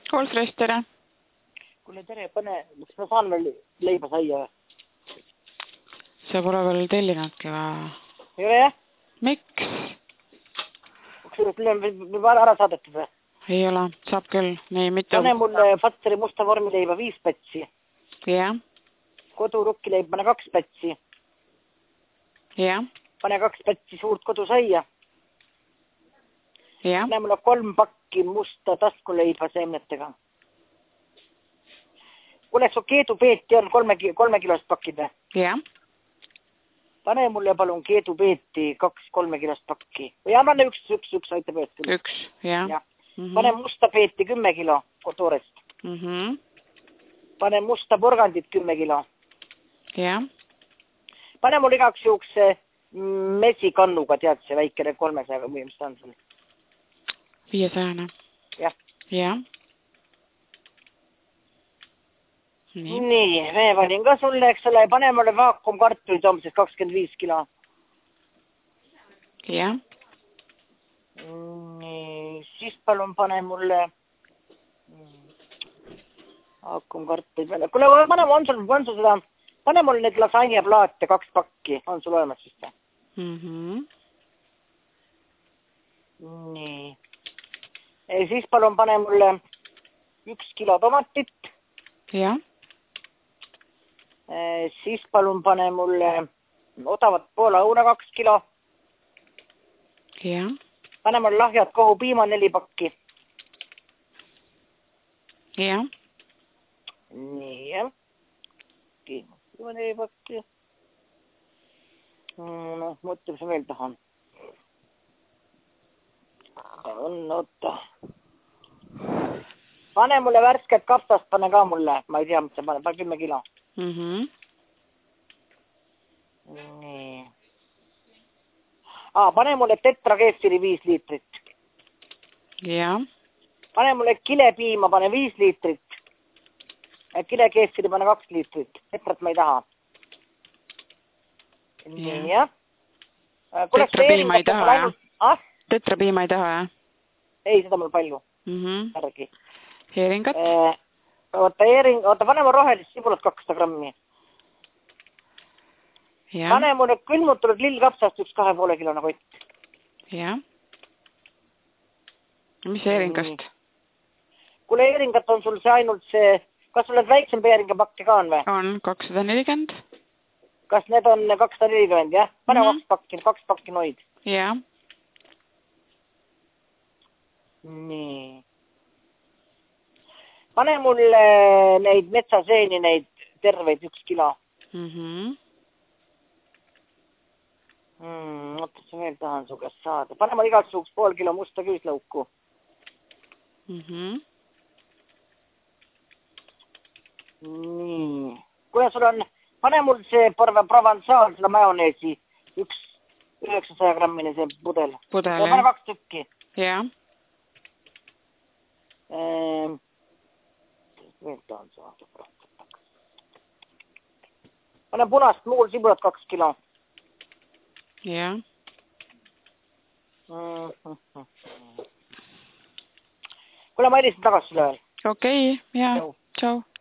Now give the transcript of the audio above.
Kolsres, tere. Kuule, tere, pane, kas ma saan veel leiba saia? Sa pole veel tellinudki või? Ei ole jah? Miks? Kas nüüd ära saadetud või? Ei ole, saab küll. Nii, mitu... Pane mulle Fatseri musta vormileiba 5 pätsi. Jah. Kodurukkileib pane 2 pätsi. Jah. Pane 2 pätsi suurt kodusaia. Jah. Pane mulle 3 pakki musta taskuleiba seemnetega. Kuule, su keedupeeti on 3 kilost pakid või? Jah. Pane mulle palun keedupeeti 2-3 kilost pakki. Või anna üks aitab ühest küll. Üks, jah. Ja. Pane musta peeti 10 kilo toorest. Pane musta porgandit 10 kilo. Jah. Pane mul igaks juhuks mesikannuga, tead see väikene 300, või mis ta on sul? 500. Jah. Jah. Nii, me panin ka sulle, eks ole, pane mulle vaakumkartuid homsest 25 kilo. Jah. Nii, siis palun pane mulle vaakumkartuid peale. Kuule, on sul seda, pane mulle need lasagneplaate 2 pakki, on sul olemas vist? Nii. Siis palun pane mulle 1 kilo tomatit. Jah. Siis palun pane mulle odavat Poola õuna 2 kilo. Jah. Pane mulle lahjad kohupiima 4 pakki. Jah. Nii, jah. Piima 4 pakki. No, mõtleb see veel tahan. Oota. Pane mulle värsket kapsast, pane ka mulle. Ma ei tea, mis see pane 10 kilo. Nii. Pane mulle tetra keefiri 5 liitrit. Jah. Pane mulle kilepiima, pane 5 liitrit. Kile keefiri pane 2 liitrit. Tetrat ma ei taha. Nii, jah. Tetrapiima ei taha, jah? Tetrapiima ei taha, jah? Ei, seda mul palju. Järgi. Heeringat? Oota, pane mul rohelist sibulat 200 grammi. Jah. Pane mulle külmutatud lillkapsast 1,5 kilona kott. Jah. Mis heeringast? Kuule, heeringat on sul see ainult see... Kas sul need väiksem heeringapakke ka on või? On 240. Kas need on 240, jah? Pane 2 pakki noid. Jah. Nii. Pane mulle neid metsaseeni, neid terveid 1 kilo. Oota, see veel tahan su käest saada. Pane mulle igaks juhuks 0,5 kilo musta küüslõuku. Nii. Kuule, sul on... Pane mul see Provençal, seda majoneesi 900 grammine see pudel. Pudel, jah? Pane 2 tükki. Jah. Veel tahan saada. Pane punast muul sibulat 2 kilo. Jah. Kuule, ma helisin tagasi sulle veel. Okei, jah. Tšau.